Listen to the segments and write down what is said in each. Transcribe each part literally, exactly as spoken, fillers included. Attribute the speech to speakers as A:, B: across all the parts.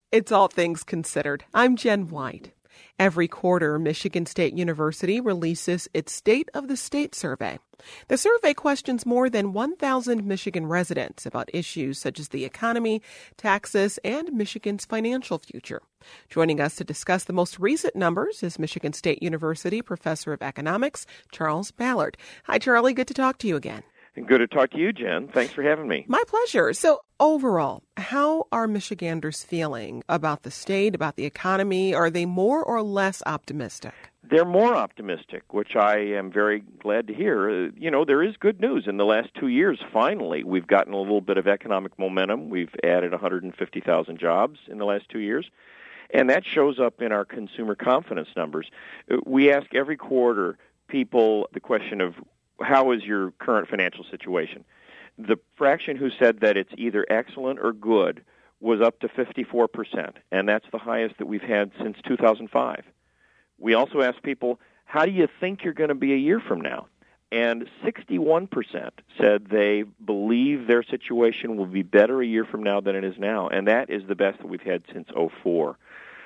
A: It's All Things Considered. I'm Jen White. Every quarter, Michigan State University releases its State of the State survey. The survey questions more than one thousand Michigan residents about issues such as the economy, taxes, and Michigan's financial future. Joining us to discuss the most recent numbers is Michigan State University Professor of Economics, Charles Ballard. Hi, Charlie. Good to talk to you again.
B: Good to talk to you, Jen. Thanks for having me.
A: My pleasure. So overall, how are Michiganders feeling about the state, about the economy? Are they more or less optimistic?
B: They're more optimistic, which I am very glad to hear. Uh, you know, there is good news. In the last two years, finally, we've gotten a little bit of economic momentum. We've added one hundred fifty thousand jobs in the last two years, and that shows up in our consumer confidence numbers. Uh, we ask every quarter people the question of, how is your current financial situation? The fraction who said that it's either excellent or good was up to fifty-four percent, and that's the highest that we've had since two thousand five. We also asked people, how do you think you're going to be a year from now? And sixty-one percent said they believe their situation will be better a year from now than it is now, and that is the best that we've had since oh four.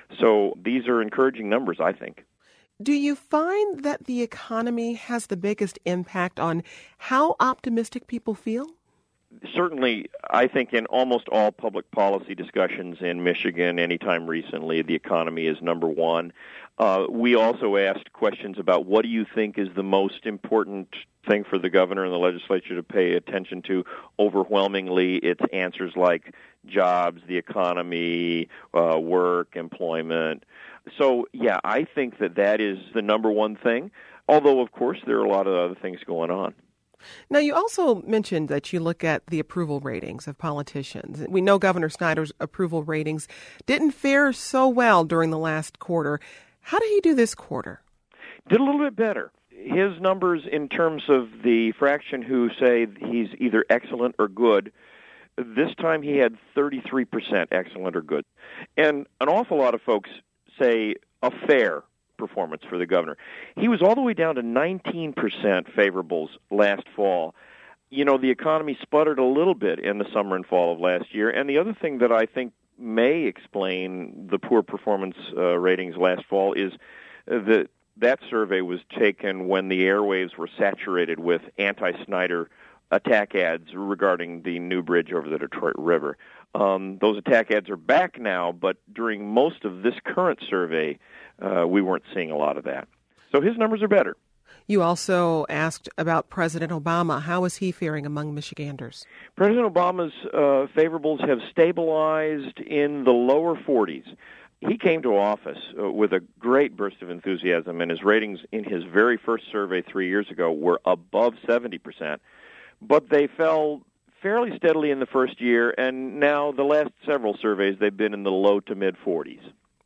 B: So these are encouraging numbers, I think.
A: Do you find that the economy has the biggest impact on how optimistic people feel?
B: Certainly, I think in almost all public policy discussions in Michigan anytime recently, the economy is number one. Uh, we also asked questions about what do you think is the most important thing for the governor and the legislature to pay attention to. Overwhelmingly, it's answers like jobs, the economy, uh, work, employment. So, yeah, I think that that is the number one thing, although, of course, there are a lot of other things going on.
A: Now, you also mentioned that you look at the approval ratings of politicians. We know Governor Snyder's approval ratings didn't fare so well during the last quarter. How did he do this quarter?
B: Did a little bit better. His numbers in terms of the fraction who say he's either excellent or good, this time he had thirty-three percent excellent or good. And an awful lot of folks say a fair performance for the governor. He was all the way down to nineteen percent favorables last fall. You know, the economy sputtered a little bit in the summer and fall of last year, and the other thing that I think may explain the poor performance uh, ratings last fall is that that survey was taken when the airwaves were saturated with anti-Snyder attack ads regarding the new bridge over the Detroit River. Um, those attack ads are back now, but during most of this current survey, uh, we weren't seeing a lot of that. So his numbers are better.
A: You also asked about President Obama. How is he faring among Michiganders?
B: President Obama's uh, favorables have stabilized in the lower forties. He came to office uh, with a great burst of enthusiasm, and his ratings in his very first survey three years ago were above seventy percent. But they fell fairly steadily in the first year, and now the last several surveys, they've been in the low to mid-forties.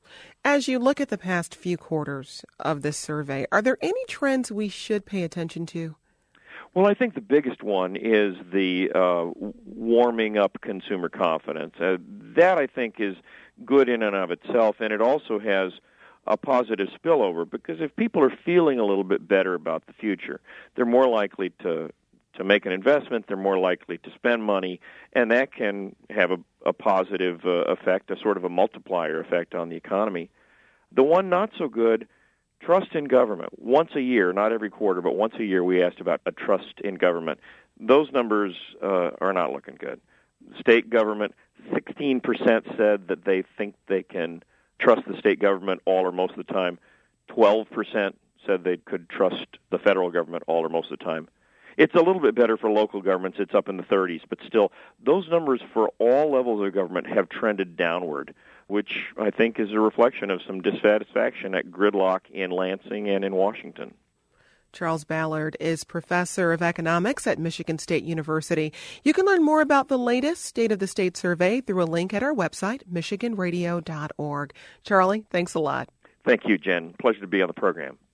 A: As you look at the past few quarters of this survey, are there any trends we should pay attention to?
B: Well, I think the biggest one is the uh, warming up consumer confidence. Uh, that, I think, is good in and of itself, and it also has a positive spillover, because if people are feeling a little bit better about the future, they're more likely to to make an investment, they're more likely to spend money, and that can have a, a positive uh, effect, a sort of a multiplier effect on the economy. The one not so good, trust in government. Once a year, not every quarter, but once a year, we asked about a trust in government. Those numbers uh, are not looking good. State government, sixteen percent said that they think they can trust the state government all or most of the time. twelve percent said they could trust the federal government all or most of the time. It's a little bit better for local governments. It's up in the thirties, but still, those numbers for all levels of government have trended downward, which I think is a reflection of some dissatisfaction at gridlock in Lansing and in Washington.
A: Charles Ballard is professor of economics at Michigan State University. You can learn more about the latest State of the State survey through a link at our website, michigan radio dot org. Charlie, thanks a lot.
B: Thank you, Jen. Pleasure to be on the program.